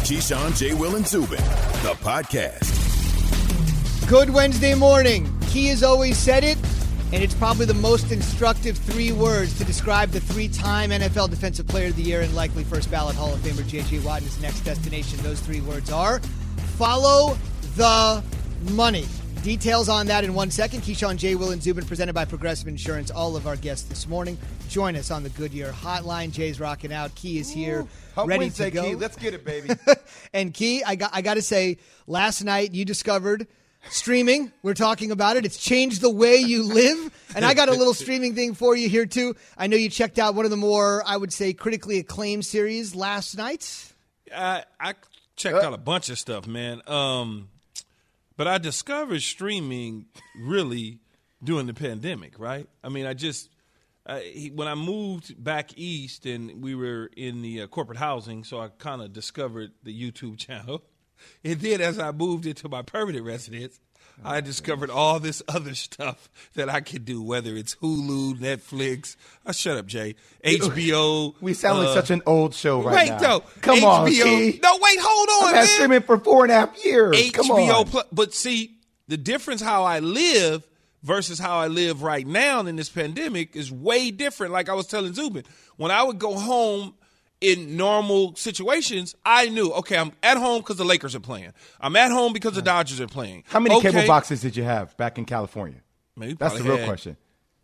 Keyshawn, J. Will, and Zubin, the podcast. Good Wednesday morning. Key has always said it, and it's probably the most instructive 3 words to describe the 3-time NFL Defensive Player of the Year and likely first ballot Hall of Famer J.J. Watt and his next destination. Those 3 words are follow the money. Details on that in 1 second. Keyshawn, J. Will, and Zubin, presented by Progressive Insurance. All of our guests this morning join us on the Goodyear Hotline. Jay's rocking out. Key is here, ready to go. Key. Let's get it, baby. And Key, I got to say, last night you discovered streaming. We're talking about it. It's changed the way you live. And I got a little streaming thing for you here, too. I know you checked out one of the more, I would say, critically acclaimed series last night. I checked out a bunch of stuff, man. But I discovered streaming really during the pandemic, right? I mean, when I moved back east and we were in the corporate housing, so I kind of discovered the YouTube channel. And then as I moved into my permanent residence, I discovered all this other stuff that I could do, whether it's Hulu, Netflix. Shut up, Jay. HBO. We sound like such an old show right now. Wait, though. Come HBO, on, Key. No, wait, hold on, I've man. been streaming for 4.5 years. HBO Plus. But see, the difference how I live versus how I live right now in this pandemic is way different. Like I was telling Zubin, when I would go home in normal situations, I knew, okay, I'm at home because the Lakers are playing. I'm at home because the Dodgers are playing. How many cable boxes did you have back in California? Man, that's the real question.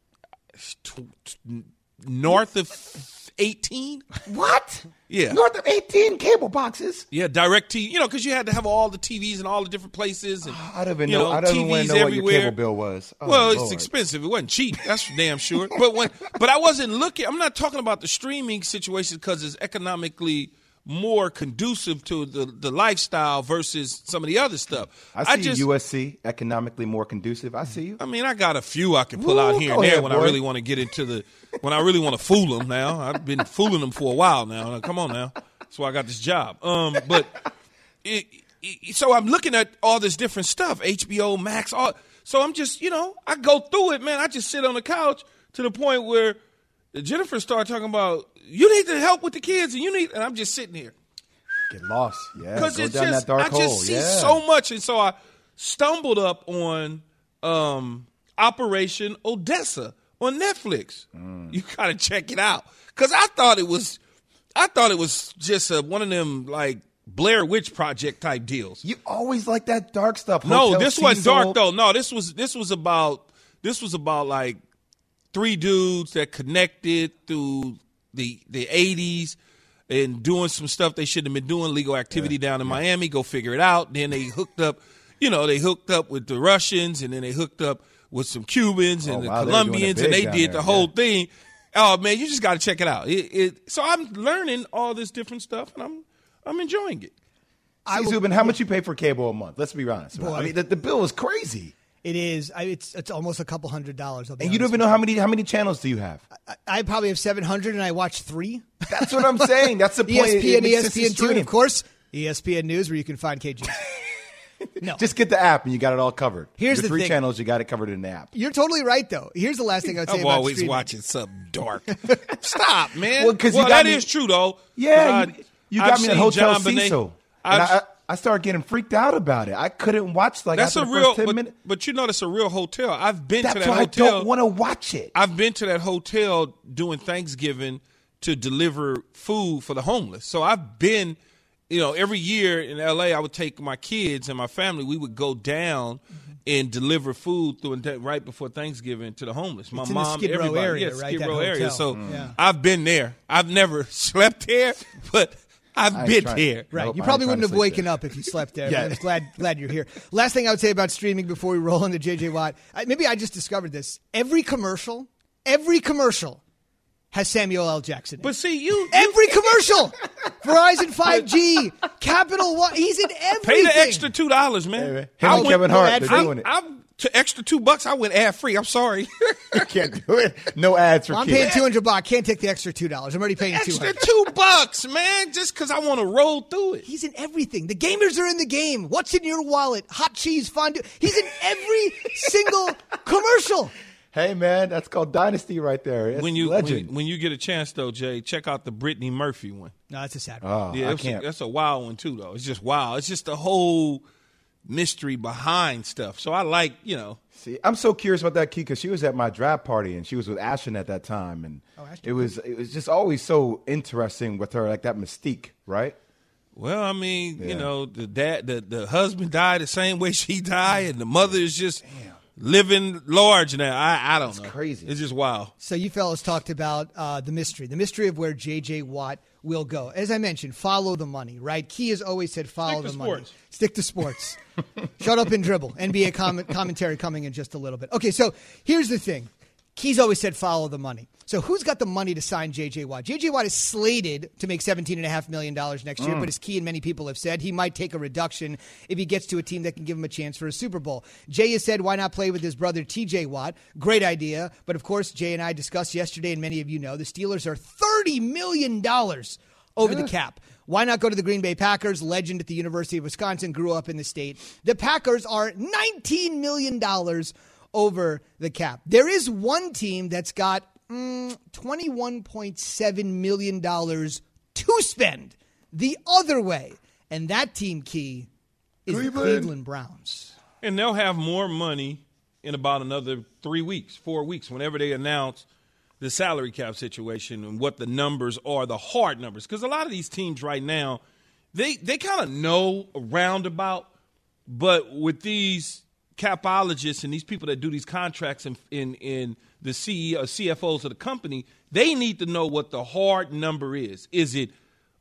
North of 18. What? Yeah. North of 18 cable boxes? Yeah, DirecTV. Because you had to have all the TVs in all the different places. And, I don't even know what your cable bill was. Oh, well, it's expensive. It wasn't cheap. That's for damn sure. But I wasn't looking. I'm not talking about the streaming situation because it's economically more conducive to the lifestyle versus some of the other stuff. I see USC economically more conducive. I see you. I mean, I got a few I can pull out here and there when I really want to get into when I really want to fool them now. I've been fooling them for a while now. Come on now. That's why I got this job. So I'm looking at all this different stuff, HBO Max. So I'm just, I go through it, man. I just sit on the couch to the point where Jennifer started talking about, you need to help with the kids, and I'm just sitting here. Get lost, yeah. Because that dark hole. I just see so much, and so I stumbled up on Operation Odessa on Netflix. You gotta check it out because I thought it was just one of them like Blair Witch Project type deals. You always like that dark stuff. No, this wasn't dark though. No, this was about like 3 dudes that connected through the 80s and doing some stuff they shouldn't have been doing, legal activity down in Miami. Go figure it out. Then they hooked up, with the Russians, and then they hooked up with some Cubans and the Colombians, and they did the whole thing. Oh man, you just got to check it out. So I'm learning all this different stuff, and I'm enjoying it. Zubin, how much you pay for cable a month? Let's be honest. Boy. I mean, the bill is crazy. It is. It's almost a couple $100. And you don't even know how many channels do you have? I probably have 700, and I watch 3. That's what I'm saying. That's the point. ESPN2, and of course, ESPN News, where you can find KG. No. Just get the app, and you got it all covered. Here's Your the 3 thing. channels, you got it covered in the app. You're totally right, though. Here's the last thing I would say I'm about always streaming. watching something dark. Stop, man. Well, that is true, though. Yeah, you got me in Hotel John Bonet. Cecil. I started getting freaked out about it. I couldn't watch that's after the first 10 minutes. But that's a real hotel. I've been to that hotel. That's why I don't want to watch it. I've been to that hotel doing Thanksgiving to deliver food for the homeless. So I've been, every year in L.A. I would take my kids and my family. We would go down and deliver food right before Thanksgiving to the homeless. My mom, Skid Row everybody, area, right? Skid Row area. So yeah. I've been there. I've never slept there, but I've been there. Right. Nope, you probably wouldn't have waken there. up if you slept there. Yeah. I'm just glad you're here. Last thing I would say about streaming before we roll into J.J. Watt. Maybe I just discovered this. Every commercial has Samuel L. Jackson in it. But see, every commercial. Verizon 5G, Capital One. He's in everything. Pay the extra $2, man. Him and Kevin Hart, they're doing it. To extra $2, I went ad free. I'm sorry. You can't do it. No ads for I'm kids. paying $200. I can't take the extra $2. I'm already paying Extra $200. $2, man, just because I want to roll through it. He's in everything. The gamers are in the game. What's in your wallet? Hot cheese fondue. He's in every single commercial. Hey, man, that's called dynasty right there. It's legend. When you get a chance, though, Jay, check out the Brittany Murphy one. No, that's a sad one. Oh, Yeah, I can't. that's a wild one, too, though. It's just wild. It's just the whole mystery behind stuff. So I like, See, I'm so curious about that, Key, because she was at my draft party, and she was with Ashton at that time. And it was just always so interesting with her, like that mystique, right? Well, I mean, the husband died the same way she died, and the mother is just living large now. I don't know. It's crazy. It's just wild. So you fellas talked about the mystery of where J.J. Watt will go. As I mentioned, follow the money, right? Key has always said follow the money. Stick to sports. Shut up and dribble. NBA commentary coming in just a little bit. Okay, so here's the thing. Key's always said follow the money. So who's got the money to sign J.J. Watt? J.J. Watt is slated to make $17.5 million next year, but as Key and many people have said, he might take a reduction if he gets to a team that can give him a chance for a Super Bowl. Jay has said, why not play with his brother T.J. Watt? Great idea. But, of course, Jay and I discussed yesterday, and many of you know, the Steelers are $30 million over the cap. Why not go to the Green Bay Packers? Legend at the University of Wisconsin, grew up in the state. The Packers are $19 million over the cap. There is one team that's got $21.7 million to spend the other way. And that team, Key, is the Cleveland Browns. And they'll have more money in about another 4 weeks, whenever they announce the salary cap situation and what the numbers are, the hard numbers. Because a lot of these teams right now, they kind of know a roundabout, but with these capologists and these people that do these contracts in the CEO, CFOs of the company, they need to know what the hard number is. Is it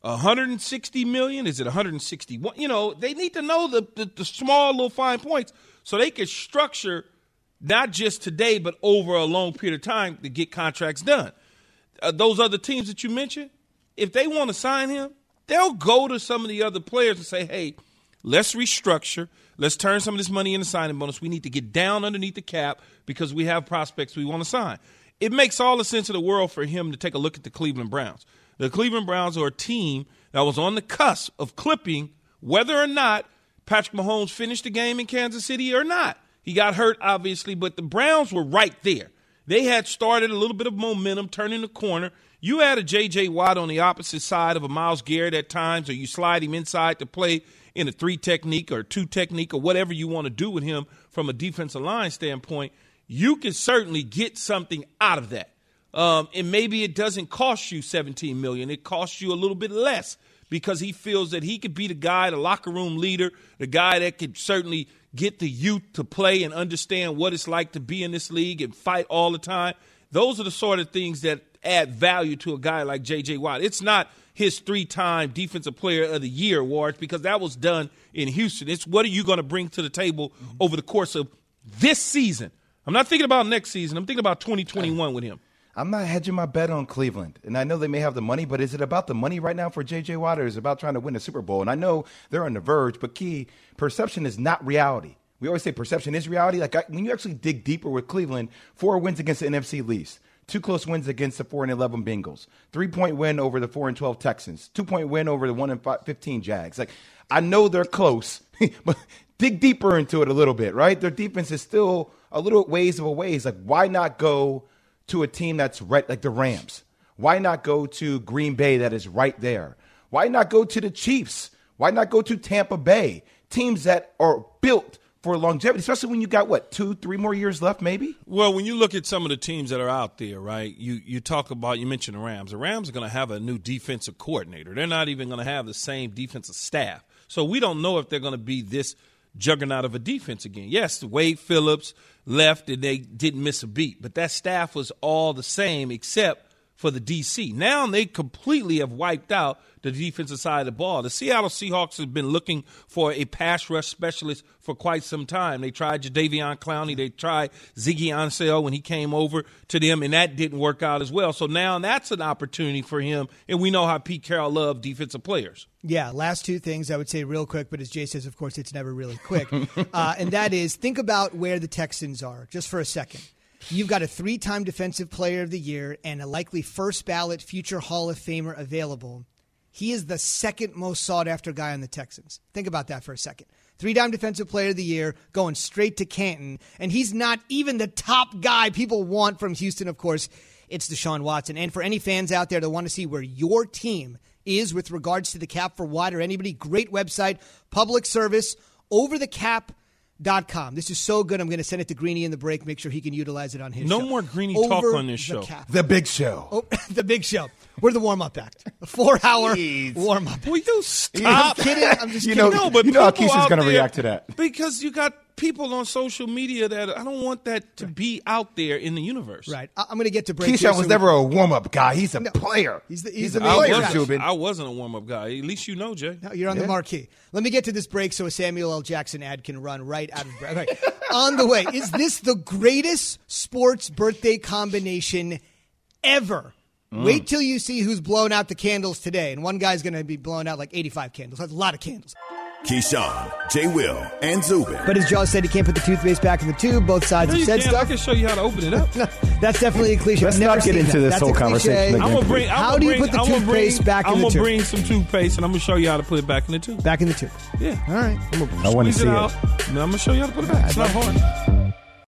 160 million? Is it 161? They need to know the small little fine points so they can structure not just today but over a long period of time to get contracts done. Those other teams that you mentioned, if they want to sign him, they'll go to some of the other players and say, hey, let's restructure. Let's turn some of this money into signing bonus. We need to get down underneath the cap because we have prospects we want to sign. It makes all the sense in the world for him to take a look at the Cleveland Browns. The Cleveland Browns are a team that was on the cusp of clipping whether or not Patrick Mahomes finished the game in Kansas City or not. He got hurt, obviously, but the Browns were right there. They had started a little bit of momentum, turning the corner. You add a J.J. Watt on the opposite side of a Myles Garrett at times, or you slide him inside to play in a 3 technique or 2 technique or whatever you want to do with him from a defensive line standpoint, you can certainly get something out of that. And maybe it doesn't cost you $17 million. It costs you a little bit less because he feels that he could be the guy, the locker room leader, the guy that could certainly get the youth to play and understand what it's like to be in this league and fight all the time. Those are the sort of things that add value to a guy like J.J. Watt. It's not his 3-time Defensive Player of the Year awards because that was done in Houston. It's what are you going to bring to the table over the course of this season. I'm not thinking about next season. I'm thinking about 2021 with him. I'm not hedging my bet on Cleveland. And I know they may have the money, but is it about the money right now for J.J. Watt or is it about trying to win a Super Bowl? And I know they're on the verge, but Key, perception is not reality. We always say perception is reality. When you actually dig deeper with Cleveland, 4 wins against the NFC least, 2 close wins against the 4-11 Bengals, 3-point win over the 4-12 Texans, 2-point win over the 1-15 Jags. I know they're close, but dig deeper into it a little bit, right? Their defense is still a little ways of a ways. Why not go to a team that's right, like the Rams? Why not go to Green Bay that is right there? Why not go to the Chiefs? Why not go to Tampa Bay? Teams that are built for longevity, especially when you got, 2-3 more years left maybe? Well, when you look at some of the teams that are out there, right, you talk about, you mentioned the Rams. The Rams are going to have a new defensive coordinator. They're not even going to have the same defensive staff. So we don't know if they're going to be this juggernaut of a defense again. Yes, Wade Phillips left and they didn't miss a beat, but that staff was all the same except for the DC. Now they completely have wiped out the defensive side of the ball. The Seattle Seahawks have been looking for a pass rush specialist for quite some time. They tried Jadeveon Clowney. They tried Ziggy Ansel when he came over to them, and that didn't work out as well. So now that's an opportunity for him, and we know how Pete Carroll loved defensive players. Yeah, last 2 things I would say real quick, but as Jay says, of course, it's never really quick. And that is, think about where the Texans are just for a second. You've got a 3-time Defensive Player of the Year and a likely first-ballot future Hall of Famer available. he is the second most sought-after guy on the Texans. Think about that for a second. 3-time Defensive Player of the Year, going straight to Canton, and he's not even the top guy people want from Houston, of course. It's Deshaun Watson. And for any fans out there that want to see where your team is with regards to the cap for wide or anybody, great website, public service, overthecap.com. This is so good. I'm going to send it to Greeny in the break, make sure he can utilize it on his show. No more Greeny talk on this show. The Big Show. The Big Show. We're the warm-up act. A 4-hour warm-up. Will you stop? I'm kidding. I'm just kidding. No, but you know how Keisha's going to react to that. Because you got people on social media that I don't want that to be out there in the universe. Right. I'm going to get to break. Keisha was never a warm-up guy. He's a player. He's a player, player. I wasn't a warm-up guy. At least you know, Jay. No, you're on the marquee. Let me get to this break so a Samuel L. Jackson ad can run right out of breath. Right. On the way, is this the greatest sports birthday combination ever? Wait till you see who's blown out the candles today. And one guy's going to be blowing out like 85 candles. That's a lot of candles. Keyshawn, J. Will, and Zubin. But as Jaws said, he can't put the toothpaste back in the tube. Both sides have said stuff. I can show you how to open it up. No, that's definitely a cliche. Let's not get into this whole conversation. How do you put the toothpaste back in the tube? I'm going to bring some toothpaste, and I'm going to show you how to put it back in the tube. Back in the tube. Yeah. All right. I want to see it. And I'm going to show you how to put it back. It's not hard.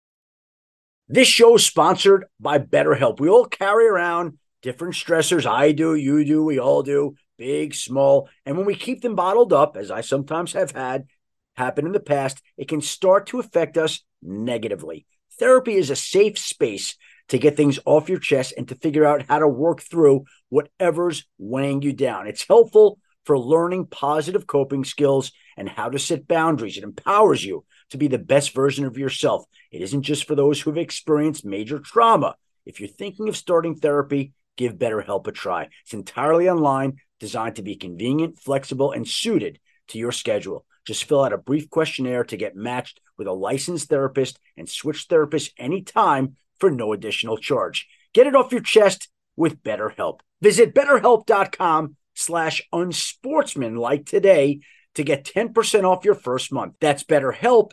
This show is sponsored by BetterHelp. We all carry around different stressors. I do, you do, we all do, big, small. And when we keep them bottled up, as I sometimes have had happen in the past, it can start to affect us negatively. Therapy is a safe space to get things off your chest and to figure out how to work through whatever's weighing you down. It's helpful for learning positive coping skills and how to set boundaries. It empowers you to be the best version of yourself. It isn't just for those who have experienced major trauma. If you're thinking of starting therapy, give BetterHelp a try. It's entirely online, designed to be convenient, flexible, and suited to your schedule. Just fill out a brief questionnaire to get matched with a licensed therapist and switch therapists anytime for no additional charge. Get it off your chest with BetterHelp. Visit BetterHelp.com/unsportsmanlike today to get 10% off your first month. That's BetterHelp,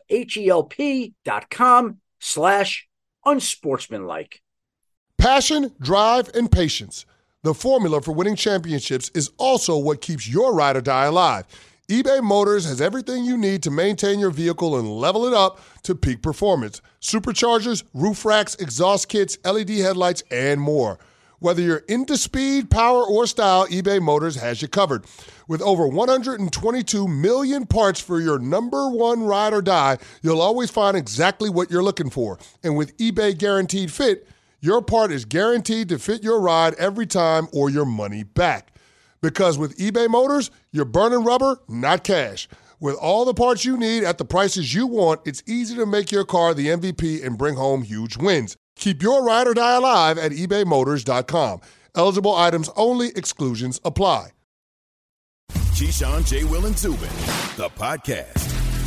HELP.com/unsportsmanlike. Passion, drive, and patience. The formula for winning championships is also what keeps your ride or die alive. eBay Motors has everything you need to maintain your vehicle and level it up to peak performance. Superchargers, roof racks, exhaust kits, LED headlights, and more. Whether you're into speed, power, or style, eBay Motors has you covered. With over 122 million parts for your number one ride or die, you'll always find exactly what you're looking for. And with eBay Guaranteed Fit, your part is guaranteed to fit your ride every time or your money back. Because with eBay Motors, you're burning rubber, not cash. With all the parts you need at the prices you want, it's easy to make your car the MVP and bring home huge wins. Keep your ride or die alive at ebaymotors.com. Eligible items only. Exclusions apply. Keyshawn, J. Will, and Zubin, the podcast.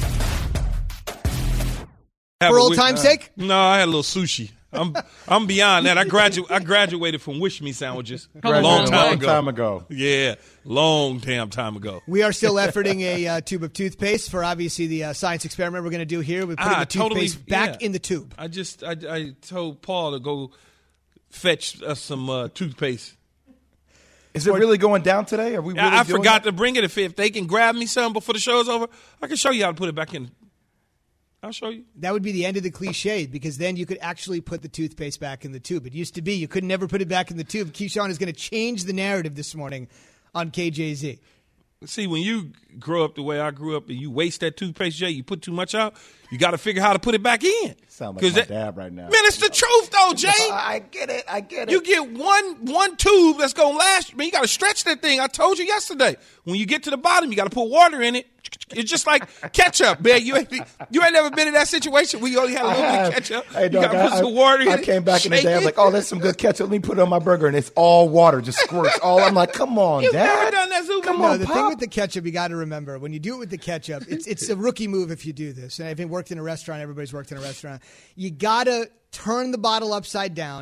For old time's sake? No, I had a little sushi. I'm beyond that. I graduated from Wish Me sandwiches a long time ago. Yeah, long time ago. We are still efforting a tube of toothpaste for obviously the science experiment we're going to do here. We're putting the toothpaste back in the tube. I told Paul to go fetch us some toothpaste. Is it really going down today? Are we? Really I forgot to bring it. If they can grab me some before the show's over, I can show you how to put it back in. I'll show you. That would be the end of the cliche because then you could actually put the toothpaste back in the tube. It used to be you could never put it back in the tube. Keyshawn is going to change the narrative this morning on KJZ. See, when you grow up the way I grew up and you waste that toothpaste, Jay, you put too much out, you got to figure out how to put it back in. Sound like my dad right now. Man, it's the truth, though, Jay. I get it. You get one tube that's going to last. Man, you got to stretch that thing. I told you yesterday. When you get to the bottom, you got to put water in it. It's just like ketchup, man. You ain't never been in that situation where you only had a little bit of ketchup. Hey, dog, you got to put some water in it. I came back in the day. I was like, oh, there's some good ketchup. Let me put it on my burger. And it's all water. Just squirts. I'm like, come on, You've Dad. never done that, Zubin. Come on, the thing with the ketchup, you got to remember, when you do it with the ketchup, it's a rookie move if you do this. And I've worked in a restaurant. Everybody's worked in a restaurant. You got to turn the bottle upside down,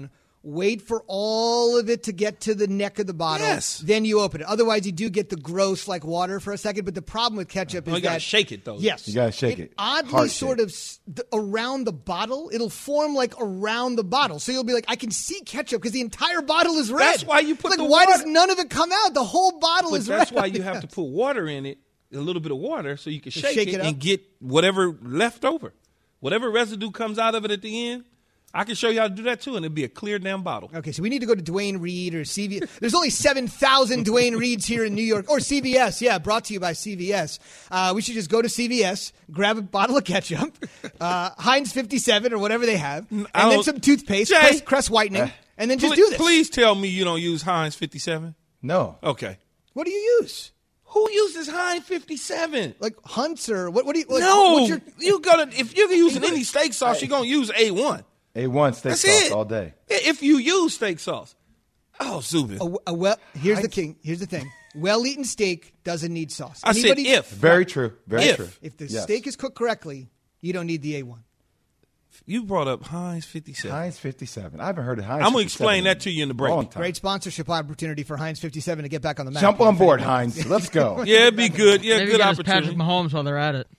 Wait for all of it to get to the neck of the bottle. Yes. Then you open it. Otherwise, you do get the gross like water for a second. But the problem with ketchup is You got to that shake it, though. yes, You gotta shake it. Oddly, Hard sort shake. of around the bottle, it'll form like around the bottle. So you'll be like, I can see ketchup because the entire bottle is red. That's why you put like, the why water- does none of it come out? The whole bottle But is that's red. why you have to put water in it, a little bit of water, so you can shake it up. and get whatever left over. Whatever residue comes out of it at the end, I can show you how to do that too, and it'll be a clear damn bottle. Okay, so we need to go to Dwayne Reed or CVS. There's only 7,000 Dwayne Reeds here in New York. Or CVS, yeah, brought to you by CVS. We should just go to CVS, grab a bottle of ketchup, Heinz 57 or whatever they have, and then some toothpaste, Jay. Crest whitening, and then just do this. Please tell me you don't use Heinz 57. No. Okay. What do you use? Who uses Heinz 57? Like Hunt's or what do you like, No, what's your, you gotta. If you're using any steak sauce, you're gonna use A1. A1 steak That's sauce it. all day. If you use steak sauce, Zubin. here's the king. Here's the thing. Well-eaten steak doesn't need sauce. I said if. Very true. Very If. true. If the Yes. steak is cooked correctly, you don't need the A1. You brought up Heinz 57. Heinz 57. I haven't heard of Heinz. I'm gonna 57 explain that to you in the break. Long time. Great sponsorship opportunity for Heinz 57 to get back on the map. Jump on board, Heinz. Let's go. Yeah, it'd be good. Yeah, Maybe good get us opportunity. Patrick Mahomes while they're at it.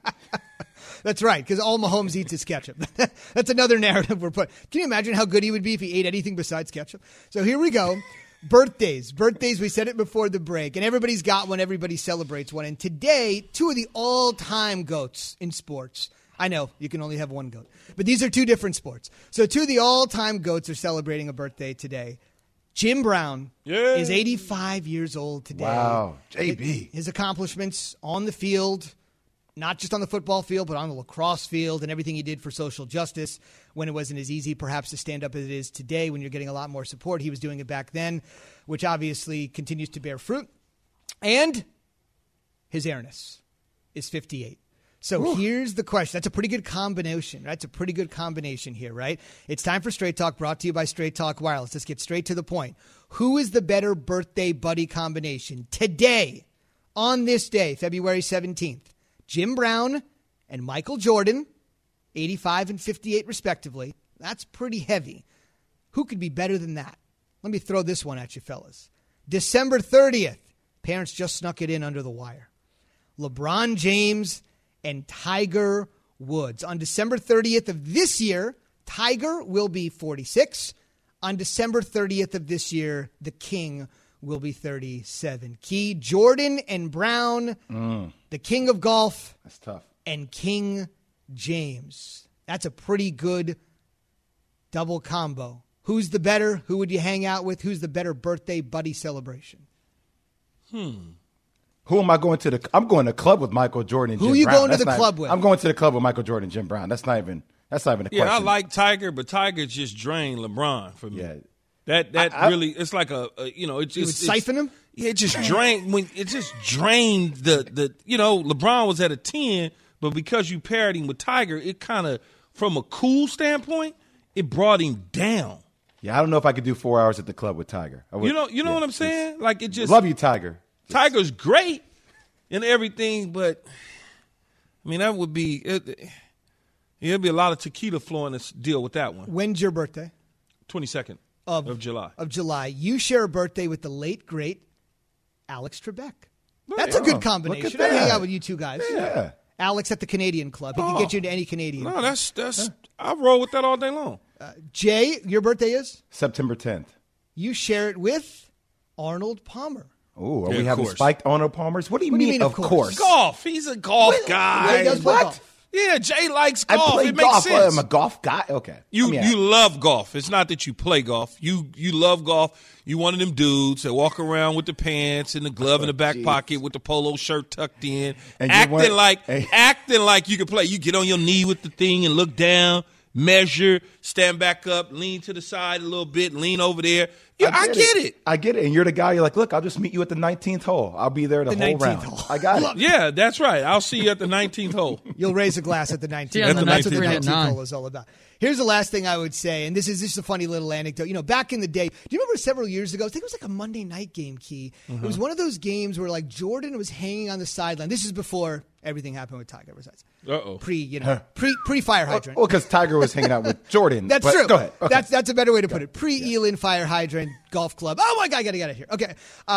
That's right, because all Mahomes eats is ketchup. That's another narrative we're putting. Can you imagine how good he would be if he ate anything besides ketchup? So here we go. Birthdays. We said it before the break, and everybody's got one. Everybody celebrates one. And today, two of the all-time GOATs in sports. I know, you can only have one GOAT. But these are two different sports. So two of the all-time GOATs are celebrating a birthday today. Jim Brown is 85 years old today. Wow. JB. His accomplishments on the field, not just on the football field, but on the lacrosse field and everything he did for social justice when it wasn't as easy perhaps to stand up as it is today when you're getting a lot more support. He was doing it back then, which obviously continues to bear fruit. And his airness is 58. So here's the question. That's a pretty good combination. Right? It's a pretty good combination here, right? It's time for Straight Talk, brought to you by Straight Talk Wireless. Let's get straight to the point. Who is the better birthday buddy combination today, on this day, February 17th? Jim Brown and Michael Jordan, 85 and 58 respectively. That's pretty heavy. Who could be better than that? Let me throw this one at you, fellas. December 30th. Parents just snuck it in under the wire. LeBron James and Tiger Woods. On December 30th of this year, Tiger will be 46. On December 30th of this year, the King will be 37. Key, Jordan and Brown, the king of golf. That's tough. And King James. That's a pretty good double combo. Who's the better? Who would you hang out with? Who's the better birthday buddy celebration? Who am I going to I'm going to club with Michael Jordan and Who Jim are you Brown. going to That's the club with? I'm going to the club with Michael Jordan and Jim Brown. That's not even a question. Yeah, I like Tiger, but Tiger just drained LeBron for me. Yeah. That really, it's like it just You would siphon him? Yeah, it just drained the LeBron was at a 10, but because you paired him with Tiger, it kind of, from a cool standpoint, it brought him down. Yeah, I don't know if I could do 4 hours at the club with Tiger. You know what I'm saying? Like, it just love you, Tiger. Tiger's great and everything, but I mean that would be it'd be a lot of tequila flowing to deal with that one. When's your birthday? 22nd of July. Of July. You share a birthday with the late, great Alex Trebek. That's a good combination. Look at I'd hang that. out with you two guys. Yeah. Alex at the Canadian Club. He can get you into any Canadian. No, that's I roll with that all day long. Jay, your birthday is? September 10th. You share it with Arnold Palmer. Oh, are Yeah, we of having course. spiked Arnold Palmers? What do you mean, of course? Golf. He's a golf guy. He does play what? golf. Yeah, Jay likes I golf. play It makes golf. sense. I'm a golf guy. Okay. You love golf. It's not that you play golf. You love golf. You one of them dudes that walk around with the pants and the glove in the back pocket with the polo shirt tucked in, And acting like you can play. You get on your knee with the thing and look down, measure, stand back up, lean to the side a little bit, lean over there, Yeah, I get it. I get it. And you're the guy, you're like, look, I'll just meet you at the 19th hole. I'll be there the whole 19th round. hole. I got it. Yeah, that's right. I'll see you at the 19th hole. You'll raise a glass at the 19th. Yeah, hole. That's what the 19th 19th hole is all about. Here's the last thing I would say, and this is a funny little anecdote. You know, back in the day, do you remember several years ago, I think it was like a Monday night game, Key. It was one of those games where like Jordan was hanging on the sideline. This is before everything happened with Tiger besides. Pre fire hydrant. Well, because Tiger was hanging out with Jordan. That's true. Go ahead. Okay. That's a better way to put it. Pre-Elin fire hydrant golf club. Oh my God, I gotta get out of here. Okay.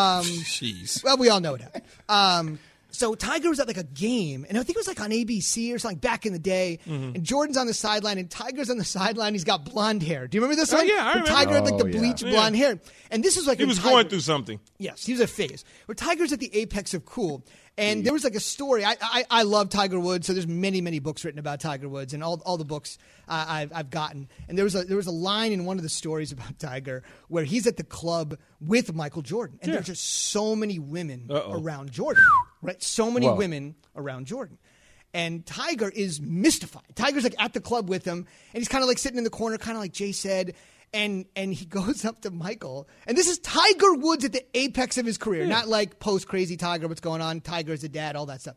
Jeez. Well, we all know it happened. So Tiger was at like a game, and I think it was like on ABC or something back in the day. And Jordan's on the sideline, and Tiger's on the sideline. He's got blonde hair. Do you remember this one? Yeah, I remember. Tiger had like the Oh, yeah. bleach blonde hair, and this was like He was Tiger, going through something. Yes, he was a phase where Tiger's at the apex of cool. And there was like a story. I love Tiger Woods, so there's many books written about Tiger Woods, and all the books I've gotten. And there was a line in one of the stories about Tiger where he's at the club with Michael Jordan, and there's just so many women around Jordan, right? So many women around Jordan. And Tiger is mystified. Tiger's like at the club with him, and he's kind of like sitting in the corner, kind of like Jay said. And he goes up to Michael, and this is Tiger Woods at the apex of his career, not like post-crazy Tiger, what's going on, Tiger as a dad, all that stuff.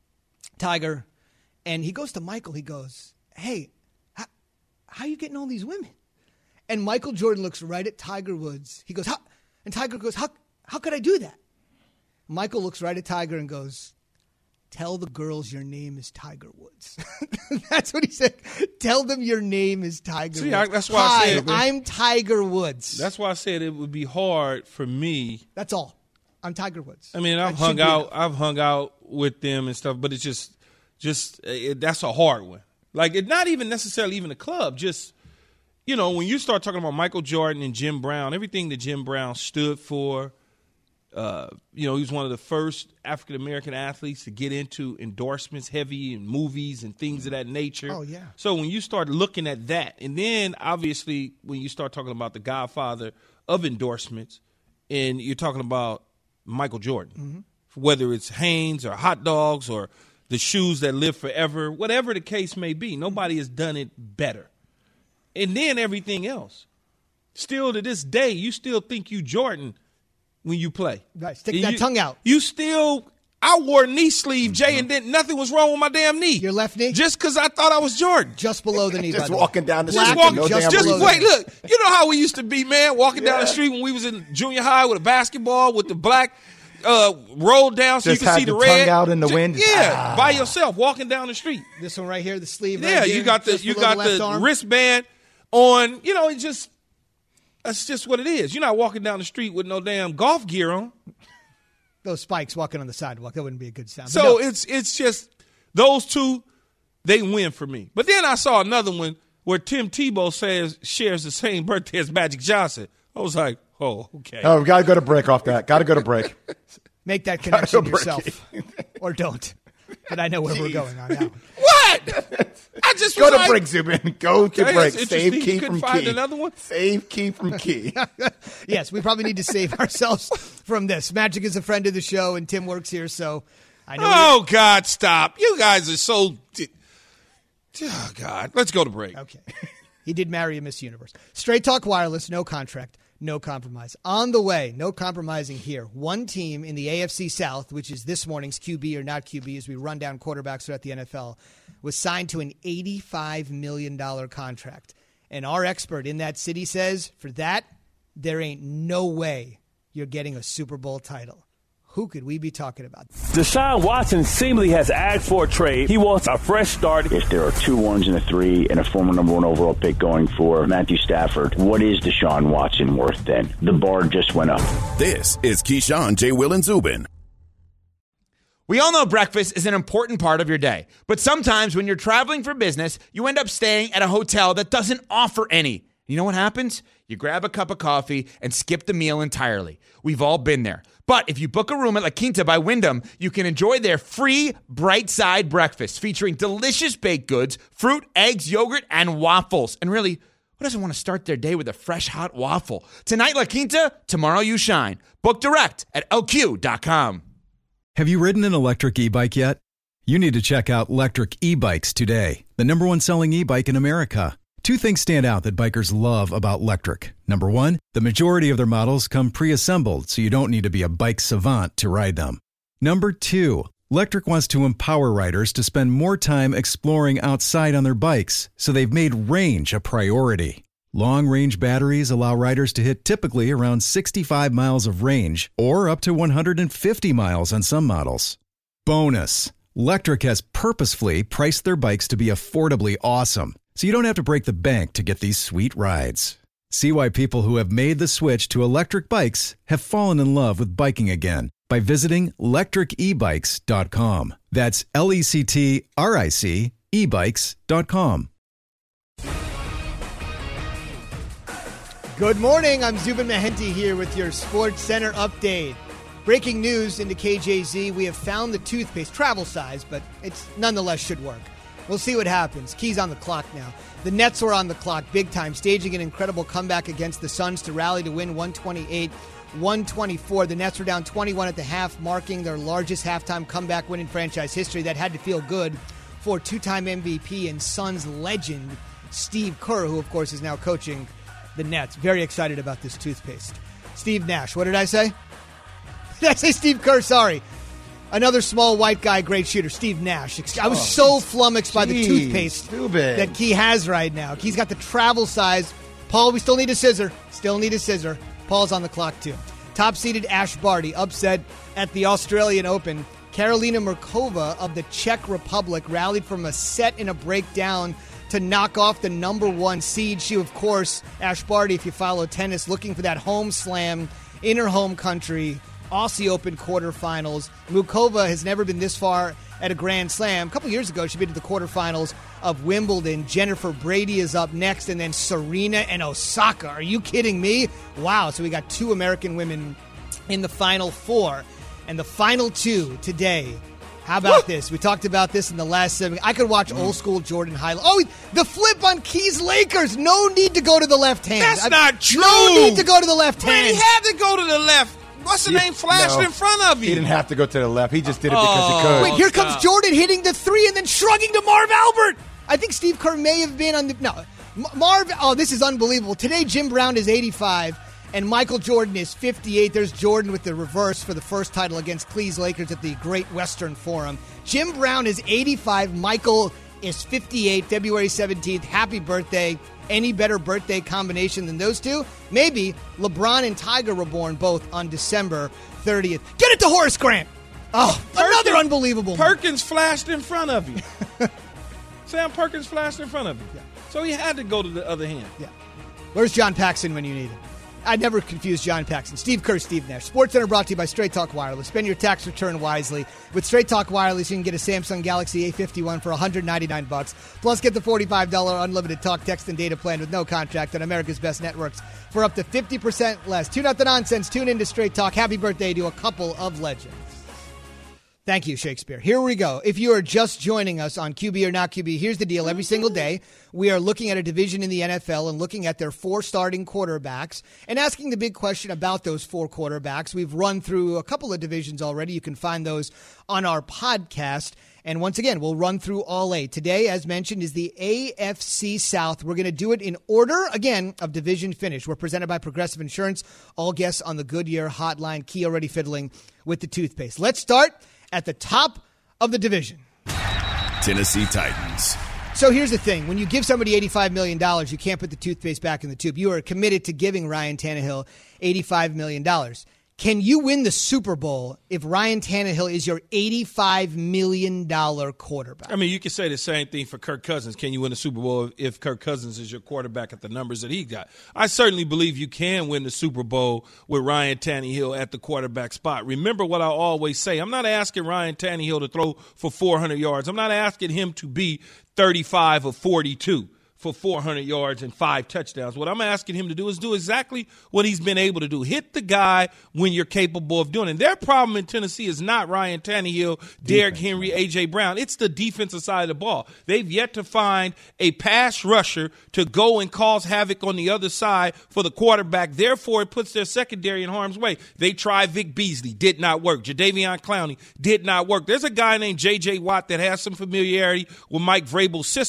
Tiger, and he goes to Michael, he goes, hey, how are you getting all these women? And Michael Jordan looks right at Tiger Woods. He goes, how? And Tiger goes, how could I do that? Michael looks right at Tiger and goes, tell the girls your name is Tiger Woods. That's what he said. Tell them your name is Tiger Woods. That's why I said I'm Tiger Woods. That's why I said it would be hard for me. That's all. I'm Tiger Woods. I mean, I've hung out with them and stuff, but it's just that's a hard one. Like, it's not even necessarily even a club. Just, you know, when you start talking about Michael Jordan and Jim Brown, everything that Jim Brown stood for. You know, he was one of the first African-American athletes to get into endorsements heavy in movies and things of that nature. Oh, yeah. So when you start looking at that, and then obviously when you start talking about the godfather of endorsements, and you're talking about Michael Jordan, whether it's Hanes or hot dogs or the shoes that live forever, whatever the case may be, nobody has done it better. And then everything else. Still to this day, you still think you Jordan when you play. Right, stick that tongue out. I wore a knee sleeve, Jay, and then nothing was wrong with my damn knee. Your left knee? Just because I thought I was Jordan. Just below the knee, Just by the way. walking down the Black street. and No damn just below reason. the Wait, knee. look, you know how we used to be, man, walking down the street when we was in junior high with a basketball with the black rolled down so Just you could had see the the red. tongue out in the wind. Yeah, by yourself, walking down the street. This one right here, the sleeve Yeah, right here. you got just the below left arm. wristband on. You know, that's just what it is. You're not walking down the street with no damn golf gear on. Those spikes walking on the sidewalk, that wouldn't be a good sound. So it's just those two, they win for me. But then I saw another one where Tim Tebow shares the same birthday as Magic Johnson. I was like, oh, okay. Oh, we got to go to break off that. Got to go to break. Make that connection break yourself. Or don't. But I know where we're going on now. What? I just Go was to like, break, Zubin. Go to Okay, break. that's Save interesting. key You couldn't from find key. another one? Save key from key. Yes, we probably need to save ourselves from this. Magic is a friend of the show, and Tim works here, so I know. Oh, God, stop. You guys are so. Oh, God. Let's go to break. Okay. He did marry a Miss Universe. Straight Talk Wireless, no contract, no compromise. On the way, no compromising here. One team in the AFC South, which is this morning's QB or not QB as we run down quarterbacks throughout the NFL, was signed to an $85 million contract. And our expert in that city says, for that, there ain't no way you're getting a Super Bowl title. Who could we be talking about? Deshaun Watson seemingly has asked for a trade. He wants a fresh start. If there are 2 ones and a 3 and a former number 1 overall pick going for Matthew Stafford, what is Deshaun Watson worth then? The bar just went up. This is Keyshawn, J. Will, and Zubin. We all know breakfast is an important part of your day, but sometimes when you're traveling for business, you end up staying at a hotel that doesn't offer any. You know what happens? You grab a cup of coffee and skip the meal entirely. We've all been there. But if you book a room at La Quinta by Wyndham, you can enjoy their free Bright Side breakfast featuring delicious baked goods, fruit, eggs, yogurt, and waffles. And really, who doesn't want to start their day with a fresh, hot waffle? Tonight, La Quinta, tomorrow you shine. Book direct at LQ.com. Have you ridden an electric e-bike yet? You need to check out Lectric E-Bikes today, the #1 selling e-bike in America. Two things stand out that bikers love about Lectric. Number one, the majority of their models come pre-assembled, so you don't need to be a bike savant to ride them. Number two, Lectric wants to empower riders to spend more time exploring outside on their bikes, so they've made range a priority. Long-range batteries allow riders to hit typically around 65 miles of range, or up to 150 miles on some models. Bonus, Lectric has purposefully priced their bikes to be affordably awesome, so you don't have to break the bank to get these sweet rides. See why people who have made the switch to electric bikes have fallen in love with biking again by visiting lectricebikes.com. That's LECTRIC ebikes.com. Good morning. I'm Zubin Mehenti here with your Sports Center update. Breaking news into KJZ. We have found the toothpaste, travel size, but it's nonetheless should work. We'll see what happens. Key's on the clock now. The Nets were on the clock big time, staging an incredible comeback against the Suns to rally to win 128-124. The Nets were down 21 at the half, marking their largest halftime comeback win in franchise history. That had to feel good for two-time MVP and Suns legend Steve Kerr, who, of course, is now coaching the Nets. Very excited about this toothpaste. Steve Nash. What did I say? Did I say Steve Kerr? Sorry. Another small white guy, great shooter, Steve Nash. I was so flummoxed by the toothpaste that Key has right now. Key's got the travel size. Paul, we still need a scissor. Paul's on the clock, too. Top-seeded Ash Barty upset at the Australian Open. Karolina Markova of the Czech Republic rallied from a set and a breakdown to knock off the number one seed. She, of course, Ash Barty, if you follow tennis, looking for that home slam in her home country. Aussie Open quarterfinals. Mukova has never been this far at a Grand Slam. A couple years ago, she made to the quarterfinals of Wimbledon. Jennifer Brady is up next, and then Serena and Osaka. Are you kidding me? Wow, so we got two American women in the Final Four. And the final two today. How about this? We talked about this in the last 7. I could watch old school Jordan highlights. Oh, the flip on Keys Lakers. No need to go to the left hand. That's not true. No need to go to the left hand. Man, he had to go to the left. What's the name flashed in front of you? He didn't have to go to the left. He just did it because he could. Wait, here comes Jordan hitting the three and then shrugging to Marv Albert. I think Steve Kerr may have been on the... No, Marv... Oh, this is unbelievable. Today, Jim Brown is 85, and Michael Jordan is 58. There's Jordan with the reverse for the first title against Cleveland Lakers at the Great Western Forum. Jim Brown is 85. Michael is 58, February 17th. Happy birthday. Any better birthday combination than those two? Maybe. LeBron and Tiger were born both on December 30th. Get it to Horace Grant. Oh, another unbelievable Perkins flashed in front of you. Sam Perkins flashed in front of you. Yeah. So he had to go to the other hand. Yeah. Where's John Paxson when you need him? I never confuse John Paxson. Steve Kerr, Steve Nash. SportsCenter brought to you by Straight Talk Wireless. Spend your tax return wisely. With Straight Talk Wireless, you can get a Samsung Galaxy A51 for $199. Plus, get the $45 unlimited talk, text, and data plan with no contract on America's best networks for up to 50% less. Tune out the nonsense. Tune into Straight Talk. Happy birthday to a couple of legends. Thank you, Shakespeare. Here we go. If you are just joining us on QB or not QB, here's the deal. Every single day, we are looking at a division in the NFL and looking at their 4 starting quarterbacks and asking the big question about those 4 quarterbacks. We've run through a couple of divisions already. You can find those on our podcast. And once again, we'll run through all 8. Today, as mentioned, is the AFC South. We're going to do it in order, again, of division finish. We're presented by Progressive Insurance. All guests on the Goodyear hotline. Key already fiddling with the toothpaste. Let's start at the top of the division. Tennessee Titans. So here's the thing. When you give somebody $85 million, you can't put the toothpaste back in the tube. You are committed to giving Ryan Tannehill $85 million. Can you win the Super Bowl if Ryan Tannehill is your $85 million quarterback? I mean, you could say the same thing for Kirk Cousins. Can you win the Super Bowl if Kirk Cousins is your quarterback at the numbers that he got? I certainly believe you can win the Super Bowl with Ryan Tannehill at the quarterback spot. Remember what I always say. I'm not asking Ryan Tannehill to throw for 400 yards. I'm not asking him to be 35 or 42. For 400 yards and 5 touchdowns. What I'm asking him to do is do exactly what he's been able to do. Hit the guy when you're capable of doing it. And their problem in Tennessee is not Ryan Tannehill, Derrick Henry, A.J. Brown. It's the defensive side of the ball. They've yet to find a pass rusher to go and cause havoc on the other side for the quarterback. Therefore, it puts their secondary in harm's way. They tried Vic Beasley. Did not work. Jadeveon Clowney did not work. There's a guy named J.J. Watt that has some familiarity with Mike Vrabel's system.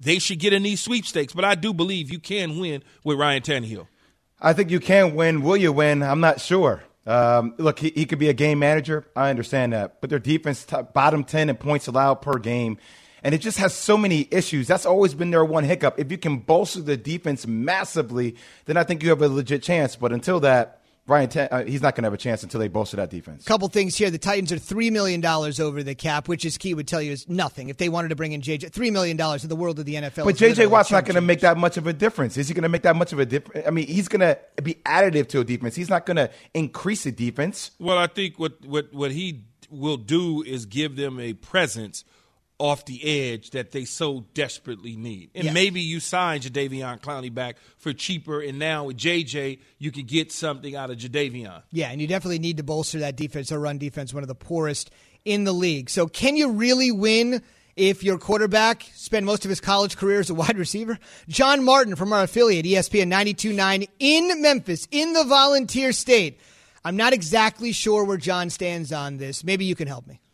they should get in these sweepstakes. But I do believe you can win with Ryan Tannehill. I think you can win. Will you win? I'm not sure. Look, he could be a game manager. I understand that. But their defense, bottom 10 in points allowed per game. And it just has so many issues. That's always been their one hiccup. If you can bolster the defense massively, then I think you have a legit chance. But until that, he's not going to have a chance until they bolster that defense. Couple things here. The Titans are $3 million over the cap, which is Key would tell you is nothing. If they wanted to bring in J.J., $3 million in the world of the NFL. But J.J. Watt's not going to make that much of a difference. Is he going to make that much of a difference? I mean, he's going to be additive to a defense. He's not going to increase the defense. Well, I think what he will do is give them a presence off the edge that they so desperately need. And maybe you sign Jadeveon Clowney back for cheaper, and now with JJ, you can get something out of Jadeveon. Yeah, and you definitely need to bolster that defense. Our run defense, one of the poorest in the league. So can you really win if your quarterback spent most of his college career as a wide receiver? John Martin from our affiliate, ESPN 92.9 in Memphis, in the Volunteer State. I'm not exactly sure where John stands on this. Maybe you can help me.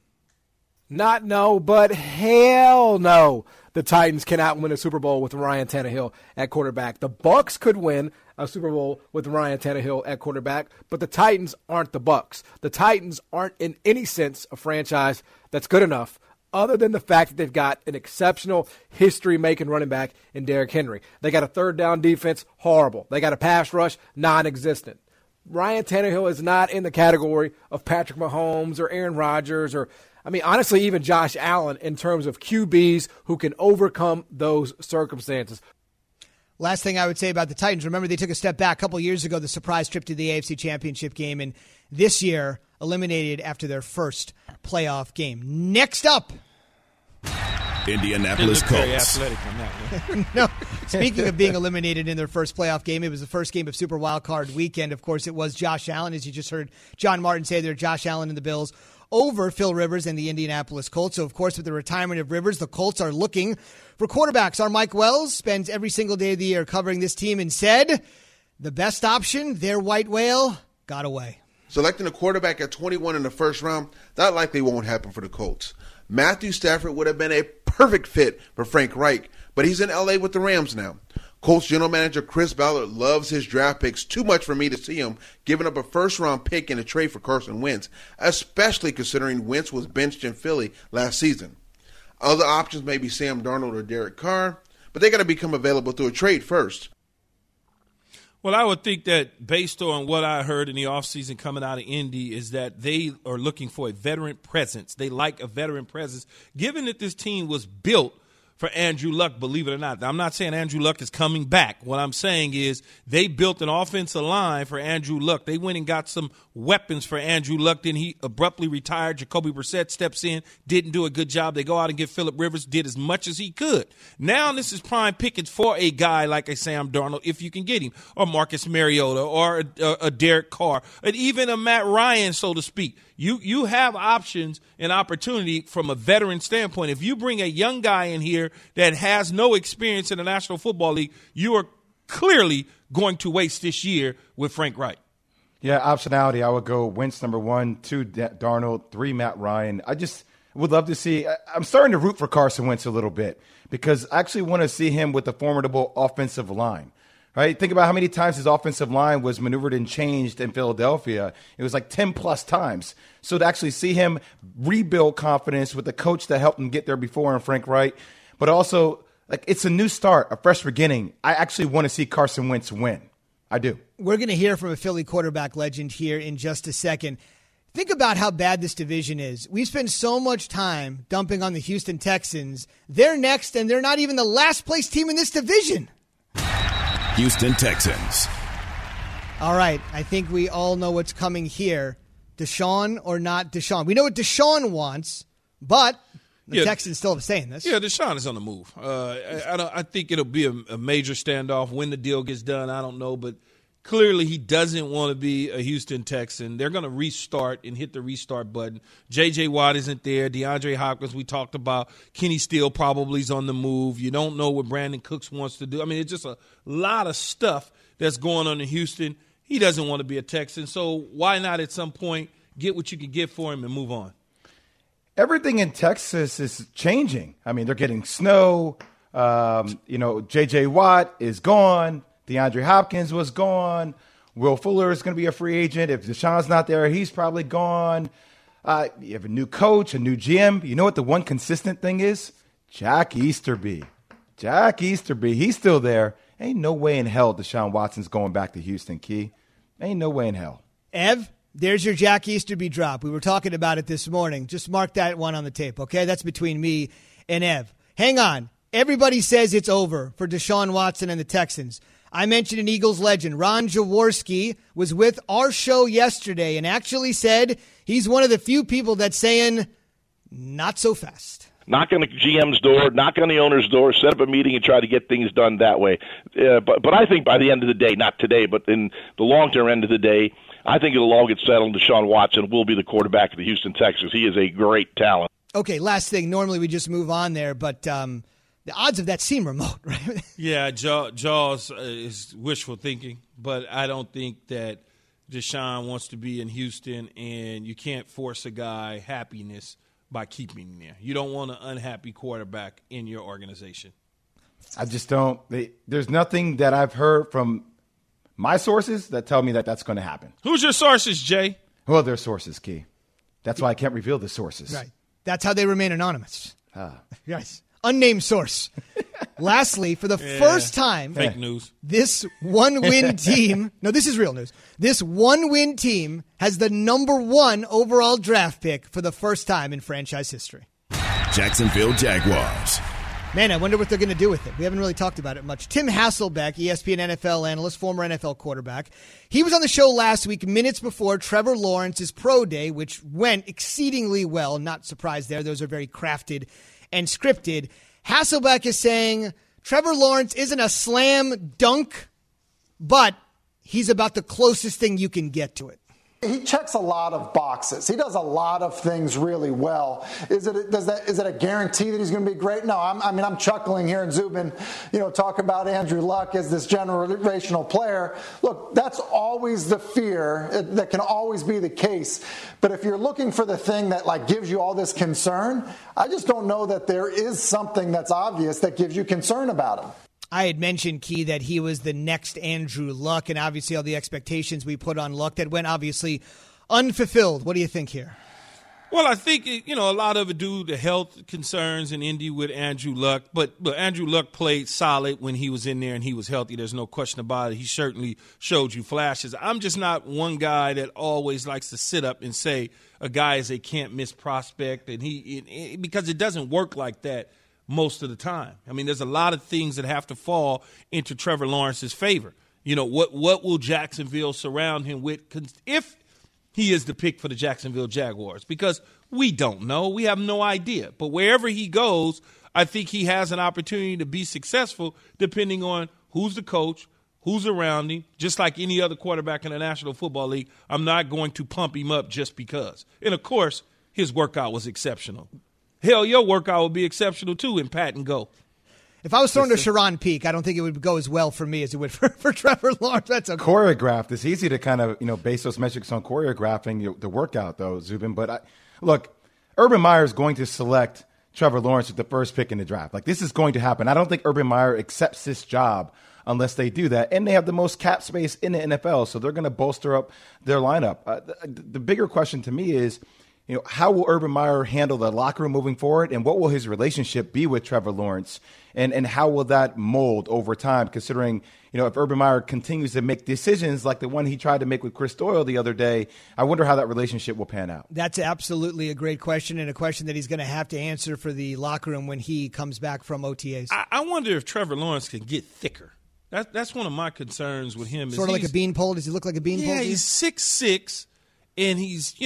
Not no, but hell no. The Titans cannot win a Super Bowl with Ryan Tannehill at quarterback. The Bucs could win a Super Bowl with Ryan Tannehill at quarterback, but the Titans aren't the Bucs. The Titans aren't in any sense a franchise that's good enough, other than the fact that they've got an exceptional history-making running back in Derrick Henry. They got a third down defense, horrible. They got a pass rush, non-existent. Ryan Tannehill is not in the category of Patrick Mahomes or Aaron Rodgers or, honestly, even Josh Allen in terms of QBs who can overcome those circumstances. Last thing I would say about the Titans, remember they took a step back a couple years ago, the surprise trip to the AFC Championship game, and this year eliminated after their first playoff game. Next up. Indianapolis Colts. No, speaking of being eliminated in their first playoff game, it was the first game of Super Wildcard Weekend. Of course, it was Josh Allen, as you just heard John Martin say there, Josh Allen and the Bills over Phil Rivers and the Indianapolis Colts. So, of course, with the retirement of Rivers, the Colts are looking for quarterbacks. Our Mike Wells spends every single day of the year covering this team and said the best option, their white whale, got away. Selecting a quarterback at 21 in the first round, that likely won't happen for the Colts. Matthew Stafford would have been a perfect fit for Frank Reich, but he's in L.A. with the Rams now. Colts general manager Chris Ballard loves his draft picks too much for me to see him giving up a first-round pick in a trade for Carson Wentz, especially considering Wentz was benched in Philly last season. Other options may be Sam Darnold or Derek Carr, but they got to become available through a trade first. Well, I would think that based on what I heard in the offseason coming out of Indy is that they are looking for a veteran presence. They like a veteran presence, given that this team was built for Andrew Luck, believe it or not. I'm not saying Andrew Luck is coming back. What I'm saying is they built an offensive line for Andrew Luck. They went and got some weapons for Andrew Luck. Then he abruptly retired. Jacoby Brissett steps in, didn't do a good job. They go out and get Phillip Rivers, did as much as he could. Now this is prime pickings for a guy like a Sam Darnold, if you can get him, or Marcus Mariota, or a Derek Carr, and even a Matt Ryan, so to speak. You have options and opportunity from a veteran standpoint. If you bring a young guy in here that has no experience in the National Football League, you are clearly going to waste this year with Frank Reich. Yeah, optionality. I would go Wentz number 1, 2 Darnold, 3 Matt Ryan. I just would love to see. I'm starting to root for Carson Wentz a little bit because I actually want to see him with a formidable offensive line. Right? Think about how many times his offensive line was maneuvered and changed in Philadelphia. It was like 10-plus times. So to actually see him rebuild confidence with the coach that helped him get there before, and Frank Reich, but also like it's a new start, a fresh beginning. I actually want to see Carson Wentz win. I do. We're going to hear from a Philly quarterback legend here in just a second. Think about how bad this division is. We spend so much time dumping on the Houston Texans. They're next, and they're not even the last place team in this division. Houston Texans. All right, I think we all know what's coming here. Deshaun or not Deshaun. We know what Deshaun wants, but the Texans still have saying this. Yeah, Deshaun is on the move. I think it'll be a major standoff when the deal gets done. I don't know, but clearly he doesn't want to be a Houston Texan. They're going to restart and hit the restart button. J.J. Watt isn't there. DeAndre Hopkins, we talked about. Kenny Steele probably is on the move. You don't know what Brandon Cooks wants to do. I mean, it's just a lot of stuff that's going on in Houston. He doesn't want to be a Texan, so why not at some point get what you can get for him and move on? Everything in Texas is changing. I mean, they're getting snow. J.J. Watt is gone. DeAndre Hopkins was gone. Will Fuller is going to be a free agent. If Deshaun's not there, he's probably gone. You have a new coach, a new GM. You know what the one consistent thing is? Jack Easterby. He's still there. Ain't no way in hell Deshaun Watson's going back to Houston, Key. Ain't no way in hell. Ev, there's your Jack Easterby drop. We were talking about it this morning. Just mark that one on the tape, okay? That's between me and Ev. Hang on. Everybody says it's over for Deshaun Watson and the Texans. I mentioned an Eagles legend. Ron Jaworski was with our show yesterday and actually said he's one of the few people that's saying, not so fast. Knock on the GM's door, knock on the owner's door, set up a meeting and try to get things done that way. But I think by the end of the day, not today, but in the long-term end of the day, I think it'll all get settled. Deshaun Watson will be the quarterback of the Houston Texans. He is a great talent. Okay, last thing. Normally we just move on there, but the odds of that seem remote, right? Yeah, Jaws is wishful thinking, but I don't think that Deshaun wants to be in Houston, and you can't force a guy happiness by keeping him there. You don't want an unhappy quarterback in your organization. I just don't. There's nothing that I've heard from my sources that tell me that that's going to happen. Who's your sources, Jay? Well, they're sources, Key. That's why I can't reveal the sources. Right. That's how they remain anonymous. Yes. Unnamed source. Lastly, for the first time, fake news. This one-win team, no, this is real news. This one-win team has the number 1 overall draft pick for the first time in franchise history. Jacksonville Jaguars. Man, I wonder what they're going to do with it. We haven't really talked about it much. Tim Hasselbeck, ESPN NFL analyst, former NFL quarterback. He was on the show last week, minutes before Trevor Lawrence's pro day, which went exceedingly well. Not surprised there. Those are very crafted and scripted. Hasselbeck is saying Trevor Lawrence isn't a slam dunk, but he's about the closest thing you can get to it. He checks a lot of boxes. He does a lot of things really well. Is it a guarantee that he's going to be great? No, I'm chuckling here, and Zubin, talk about Andrew Luck as this generational player. Look, that's always the fear. That can always be the case. But if you're looking for the thing that gives you all this concern, I just don't know that there is something that's obvious that gives you concern about him. I had mentioned, Key, that he was the next Andrew Luck, and obviously all the expectations we put on Luck that went obviously unfulfilled. What do you think here? Well, I think, a lot of it due to health concerns in Indy with Andrew Luck. But Andrew Luck played solid when he was in there and he was healthy. There's no question about it. He certainly showed you flashes. I'm just not one guy that always likes to sit up and say a guy is a can't-miss prospect, and because it doesn't work like that most of the time. I mean, there's a lot of things that have to fall into Trevor Lawrence's favor. What will Jacksonville surround him with if he is the pick for the Jacksonville Jaguars? Because we don't know. We have no idea. But wherever he goes, I think he has an opportunity to be successful depending on who's the coach, who's around him. Just like any other quarterback in the National Football League, I'm not going to pump him up just because. And, of course, his workout was exceptional. Hell, your workout would be exceptional, too, in Pat and Go. If I was thrown to Sharon Peak, I don't think it would go as well for me as it would for Trevor Lawrence. That's okay. Choreographed. It's easy to kind of, base those metrics on choreographing the workout, though, Zubin. But, look, Urban Meyer is going to select Trevor Lawrence with the first pick in the draft. This is going to happen. I don't think Urban Meyer accepts this job unless they do that. And they have the most cap space in the NFL, so they're going to bolster up their lineup. The bigger question to me is, how will Urban Meyer handle the locker room moving forward, and what will his relationship be with Trevor Lawrence, and how will that mold over time, considering, if Urban Meyer continues to make decisions like the one he tried to make with Chris Doyle the other day, I wonder how that relationship will pan out. That's absolutely a great question, and a question that he's going to have to answer for the locker room when he comes back from OTAs. I wonder if Trevor Lawrence can get thicker. That's one of my concerns with him. Sort of like a beanpole? Does he look like a beanpole? Yeah, he's 6'6", and he's,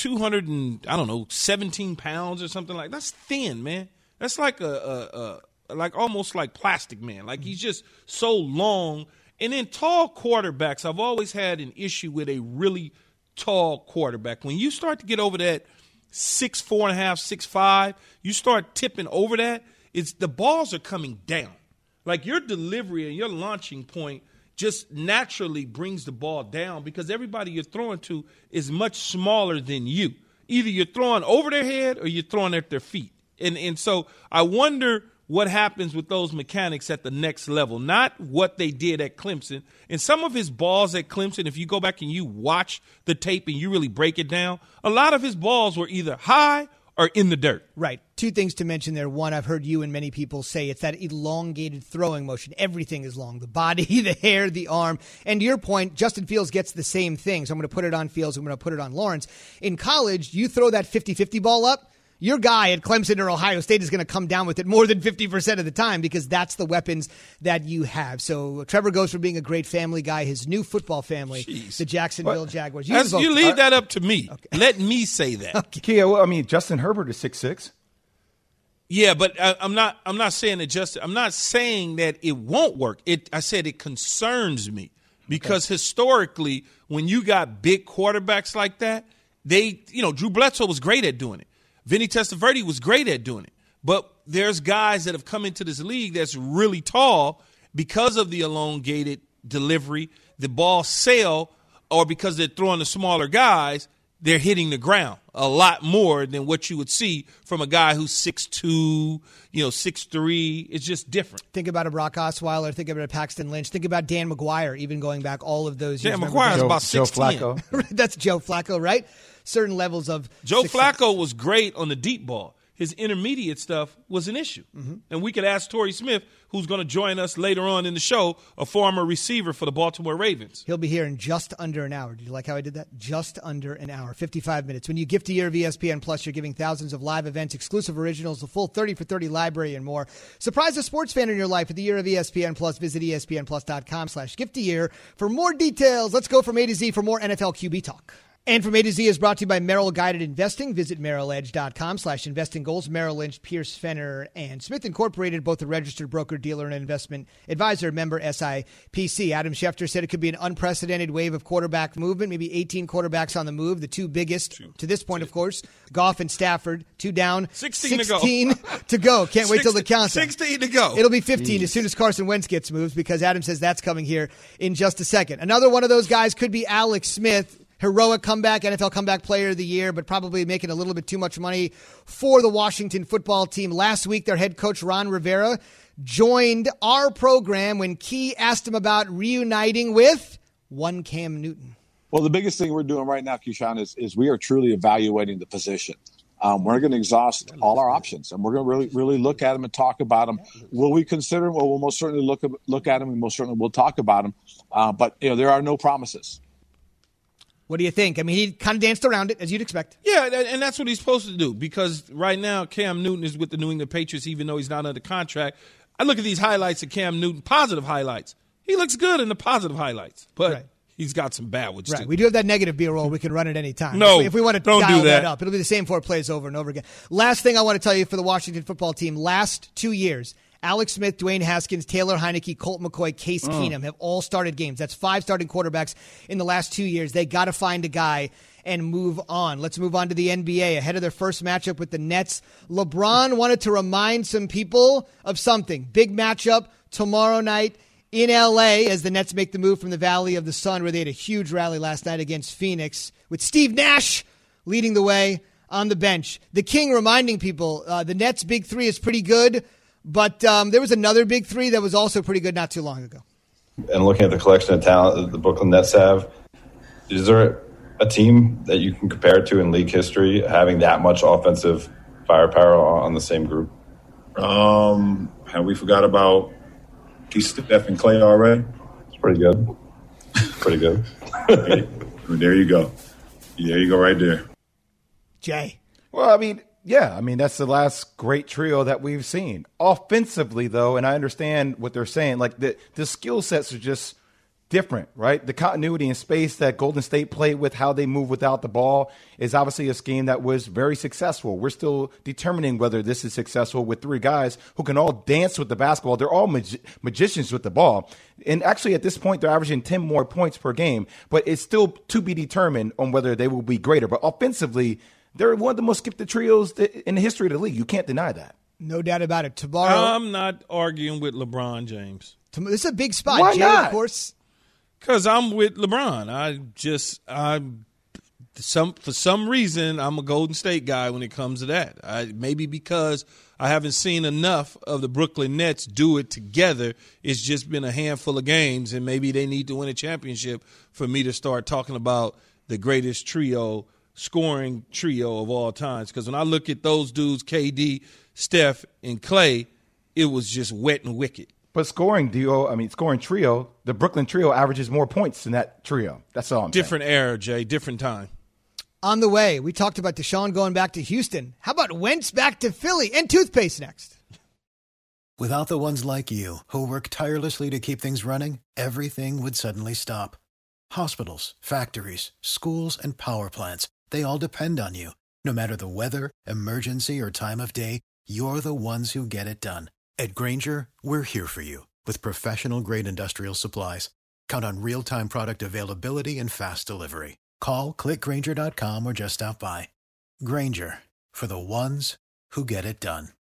217 pounds or something like that. That's thin, man. That's like like almost like plastic, man. Like he's just so long. And then tall quarterbacks, I've always had an issue with a really tall quarterback. When you start to get over that 6'4.5", 6'5", you start tipping over that, the balls are coming down. Like your delivery and your launching point just naturally brings the ball down because everybody you're throwing to is much smaller than you. Either you're throwing over their head or you're throwing at their feet. And so I wonder what happens with those mechanics at the next level, not what they did at Clemson. And some of his balls at Clemson, if you go back and you watch the tape and you really break it down, a lot of his balls were either high or in the dirt. Right. Two things to mention there. One, I've heard you and many people say it's that elongated throwing motion. Everything is long. The body, the hair, the arm. And to your point, Justin Fields gets the same thing. So I'm going to put it on Fields. I'm going to put it on Lawrence. In college, you throw that 50-50 ball up, your guy at Clemson or Ohio State is going to come down with it more than 50% of the time because that's the weapons that you have. So Trevor goes from being a great family guy, his new football family, the Jacksonville Jaguars. You leave that up to me. Okay. Let me say that. Okay. Kia, well, I mean, Justin Herbert is 6'6". Yeah, but I'm not saying that I'm not saying that it won't work. I said it concerns me because historically, when you got big quarterbacks like that, Drew Bledsoe was great at doing it. Vinny Testaverde was great at doing it. But there's guys that have come into this league that's really tall because of the elongated delivery, the ball sail, or because they're throwing the smaller guys, they're hitting the ground a lot more than what you would see from a guy who's 6'2", 6'3". It's just different. Think about a Brock Osweiler. Think about a Paxton Lynch. Think about Dan McGuire, even going back all of those years. Dan McGuire's about 6'10". Joe Flacco. That's Joe Flacco, right? Certain levels of Joe Flacco was great on the deep ball. His intermediate stuff was an issue. Mm-hmm. And we could ask Torrey Smith, who's going to join us later on in the show, a former receiver for the Baltimore Ravens. He'll be here in just under an hour. Did you like how I did that? Just under an hour, 55 minutes. When you gift a year of ESPN Plus, you're giving thousands of live events, exclusive originals, a full 30 for 30 library, and more. Surprise a sports fan in your life with the year of ESPN Plus. Visit ESPNplus.com/gift-a-year for more details. Let's go from A to Z for more NFL QB talk. And from A to Z is brought to you by Merrill Guided Investing. Visit merrilledge.com/investinggoals. Merrill Lynch, Pierce, Fenner, and Smith Incorporated, both a registered broker, dealer, and investment advisor, member SIPC. Adam Schefter said it could be an unprecedented wave of quarterback movement, maybe 18 quarterbacks on the move. The two biggest, to this point, of course, Goff and Stafford, 2 down. 16 to go. Can't wait till the countdown. 16 to go. It'll be 15 as soon as Carson Wentz gets moved because Adam says that's coming here in just a second. Another one of those guys could be Alex Smith. Heroic comeback, NFL Comeback Player of the Year, but probably making a little bit too much money for the Washington football team. Last week, their head coach, Ron Rivera, joined our program when Key asked him about reuniting with one Cam Newton. Well, the biggest thing we're doing right now, Keyshawn, is we are truly evaluating the position. We're going to exhaust all our options, and we're going to really look at them and talk about them. Will we consider them? Well, we'll most certainly look at them, and most certainly we'll talk about them. But there are no promises. What do you think? I mean, he kind of danced around it, as you'd expect. Yeah, and that's what he's supposed to do because right now Cam Newton is with the New England Patriots, even though he's not under contract. I look at these highlights of Cam Newton, positive highlights. He looks good in the positive highlights, but he's got some bad ones too. We do have that negative B-roll. We can run it any time. No, if we want to don't dial do that up, it'll be the same 4 plays over and over again. Last thing I want to tell you for the Washington football team, last 2 years, Alex Smith, Dwayne Haskins, Taylor Heineke, Colt McCoy, Case Keenum have all started games. That's 5 starting quarterbacks in the last 2 years. They got to find a guy and move on. Let's move on to the NBA. Ahead of their first matchup with the Nets, LeBron wanted to remind some people of something. Big matchup tomorrow night in L.A. as the Nets make the move from the Valley of the Sun, where they had a huge rally last night against Phoenix with Steve Nash leading the way on the bench. The King reminding people the Nets' big three is pretty good, but there was another big three that was also pretty good not too long ago. And looking at the collection of talent that the Brooklyn Nets have, is there a team that you can compare it to in league history having that much offensive firepower on the same group? Have we forgot about Steph and Clay already? It's pretty good. Pretty good. There you go. There you go right there. Jay. Well, I mean, that's the last great trio that we've seen. Offensively, though, and I understand what they're saying, like the skill sets are just different, right? The continuity and space that Golden State played with, how they move without the ball, is obviously a scheme that was very successful. We're still determining whether this is successful with 3 guys who can all dance with the basketball. They're all magicians with the ball. And actually, at this point, they're averaging 10 more points per game, but it's still to be determined on whether they will be greater. But offensively, they're one of the most gifted trios in the history of the league. You can't deny that. No doubt about it. Tomorrow, I'm not arguing with LeBron James. This is a big spot. Why Jay, not? Of course. Because I'm with LeBron. for some reason, I'm a Golden State guy when it comes to that. Maybe because I haven't seen enough of the Brooklyn Nets do it together. It's just been a handful of games, and maybe they need to win a championship for me to start talking about the greatest scoring trio of all times. Because when I look at those dudes, KD, Steph, and Clay, it was just wet and wicked. But scoring trio, the Brooklyn trio averages more points than that trio. That's all I'm saying. Different era, Jay, different time. On the way, we talked about Deshaun going back to Houston. How about Wentz back to Philly? And toothpaste next. Without the ones like you, who work tirelessly to keep things running, everything would suddenly stop. Hospitals, factories, schools, and power plants, they all depend on you. No matter the weather, emergency, or time of day, you're the ones who get it done. At Grainger, we're here for you with professional-grade industrial supplies. Count on real-time product availability and fast delivery. Call, clickgrainger.com, or just stop by. Grainger, for the ones who get it done.